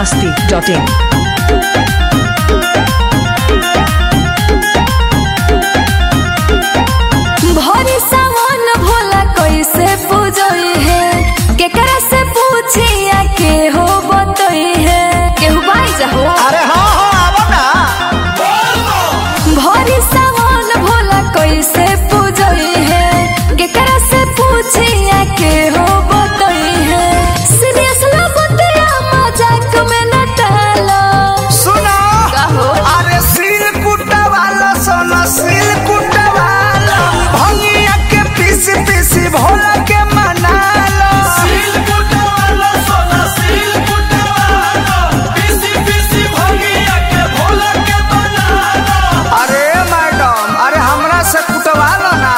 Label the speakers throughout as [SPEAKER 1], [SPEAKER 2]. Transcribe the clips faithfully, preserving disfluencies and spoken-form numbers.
[SPEAKER 1] masti dot in.
[SPEAKER 2] भरी सावन भोला कैसे पूजई है, केकरा से पूछिया के हो बतई है, केहू बाई जाहो।
[SPEAKER 3] अरे हाँ हाँ आवो ना।
[SPEAKER 2] भरी सावन भोला कैसे पूजई है, केकरा से पूछिया के हो बतई है। सीरियस लो बतिया मजाक में न डालो।
[SPEAKER 3] सुनो
[SPEAKER 2] कहो।
[SPEAKER 3] अरे सिल कुटा वाला सोना सिल कुटा वाला भंगिया के पीसी पीसी भोला के मना लो।
[SPEAKER 4] सिल कुटा वाला सोना सिल कुटा वाला पीसी पीसी भंगिया के भोला के बना लो।
[SPEAKER 3] अरे मैडम अरे हमरा से कुटवा लो ना।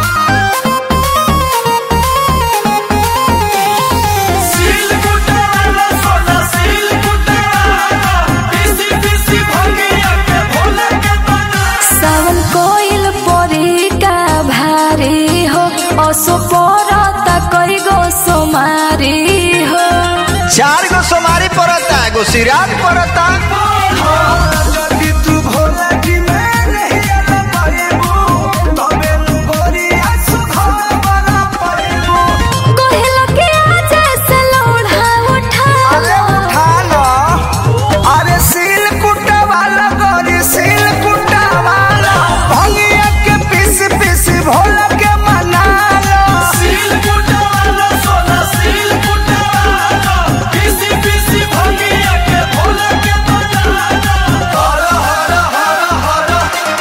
[SPEAKER 4] सिल कुटा वाला सोना सिल कुटा वाला पीसी पीसी भंगिया के भोला के बना लो।
[SPEAKER 2] सावन कोइल परी का भारी हो, असो परता कई गो सोमारी हो।
[SPEAKER 3] चार गो सोमारी पड़ता एगो सिराज पड़ता। जल्दी तू भोला की मैं नहीं आना पाएबू, तबे नु गोरिया सुखा बना पाएबू।
[SPEAKER 2] कोहेलो के आजे से लोढ़ा उठा
[SPEAKER 3] अरे
[SPEAKER 2] लो।
[SPEAKER 3] उठा लो। अरे सिल कुटा वाला गोरी सिल कुटा वाला भंगिया के पीस पीस भोला के मना लो।
[SPEAKER 4] सिल कुटा वाला सोना सिल कुटा वाला पीसी पीसी भंगिया के भोला के बना लो। हर हर हर हर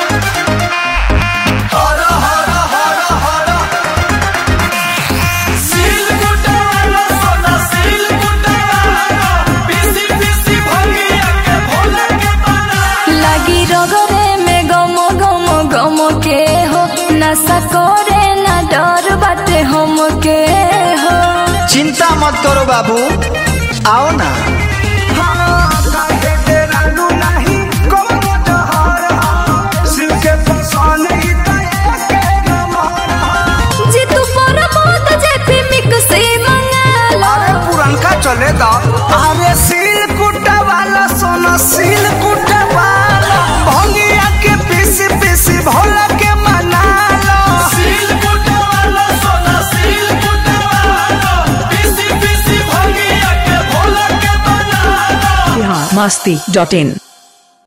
[SPEAKER 4] हर हर हर हर सिल कुटा वाला सोना सिल कुटा वाला पीसी पीसी भंगिया के भोला के बना लो।
[SPEAKER 2] लगी रगरे में गमो गमो गमो के हो, नशा करे ना डर बाटे हम के हो।
[SPEAKER 3] चिंता मत करो बाबू आओ ना।
[SPEAKER 2] जी तू पर मौत जे भी मिक्सी मंगा लो।
[SPEAKER 3] अरे पुरनका चले दा। अरे सिल कुटा वाला सोना सिल कुटा वाला भंगिया के पीसी पीसी भोला के मना लो।
[SPEAKER 4] सिल कुटा वाला सोना सिल कुटा वाला पीसी पीसी भंगिया के भोला के बना लो।
[SPEAKER 1] masti dot in.